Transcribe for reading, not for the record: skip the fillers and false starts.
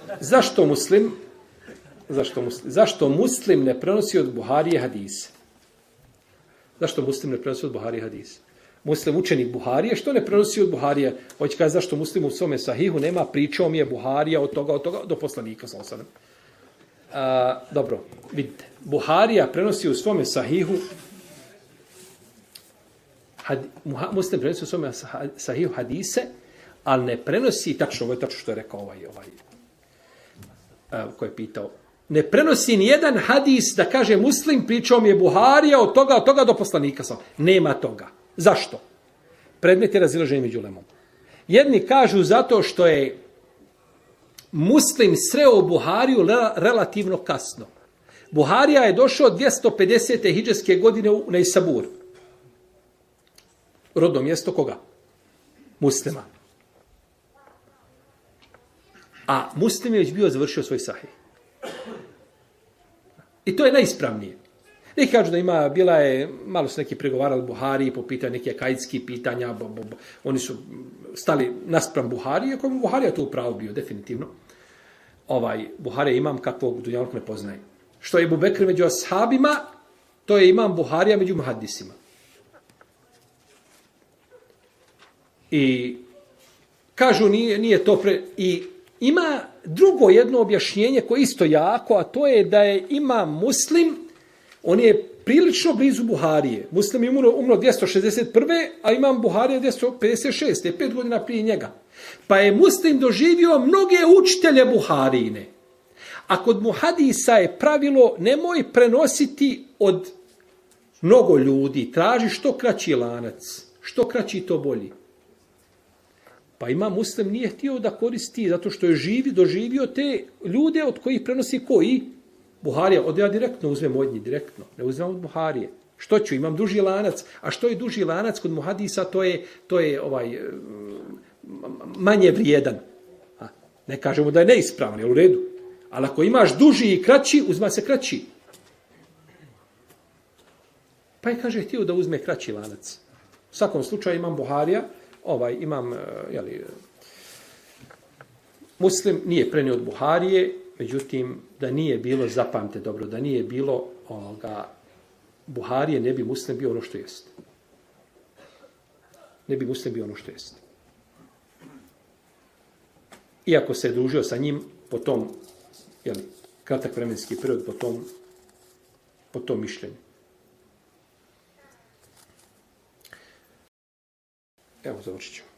Zašto muslim ne prenosi od Buharije hadise? Zašto muslim ne prenosi od Buharije hadise? Muslim učenik Buharije, što ne prenosi od Buharije? Hoće kaže zašto muslim u svome sahihu nema pričao mi je Buharija od toga do poslanika sallallahu alejhi ve sellem. Dobro, vidite. Buharija prenosi u svome sahihu muslim prenosi u svome sahihu hadise, ali ne prenosi, tačno, ovo je tačno što je rekao ovaj ko je pitao, ne prenosi ni jedan hadis da kaže muslim pričao mi je Buharija od toga do poslanika. Nema toga. Zašto? Predmet je razilaženje među ulemom. Jedni kažu zato što je muslim sreo Buhariju relativno kasno. Buharija je došao 250. hidžreske godine u Nejsabur. Rodno mjesto koga? Muslima. A Muslim je već bio završio svoj sahih. I to je najispravnije. Neki kažu da bila je, malo su neki pregovarali Buhariji po pitanju neke akajidskih pitanja, oni su stali naspram Buharije, iako Buharija tu upravo bio, definitivno. Buharija imam kakvog dunjalku ne poznaje. Što je Ebu Bekr među ashabima, to je imam Buharija među muhaddisima. I kažu nije to i ima drugo jedno objašnjenje koje je isto jako, a to je da je imam Muslim, on je prilično blizu Buharije. Muslim je umro 261. a imam Buharije 256. 5 godina prije njega. Pa je Muslim doživio mnoge učitelje Buharijine. A kod muhadisa je pravilo nemoj prenositi od mnogo ljudi, traži što kraći lanac, što kraći to bolji. Pa ima Muslim nije htio da koristi, zato što je doživio te ljude od kojih prenosi koji? Buharija. Od ja direktno uzmem od njih, direktno. Ne uzmem od Buharije. Što ću? Imam duži lanac. A što je duži lanac kod muhadisa? To je manje vrijedan. Ne kažemo da je neispravan, je u redu. Ali ako imaš duži i kraći, uzma se kraći. Pa je, kaže, htio da uzme kraći lanac. U svakom slučaju imam Buharija, imam, Muslim nije prenio od Buharije, međutim, da nije bilo, zapamte dobro, da nije bilo Buharije, ne bi Muslim bio ono što jest. Ne bi Muslim bio ono što jest. Iako se je družio sa njim po tom, kratak vremenski period, po tom mišljenju. Evo, završit ću.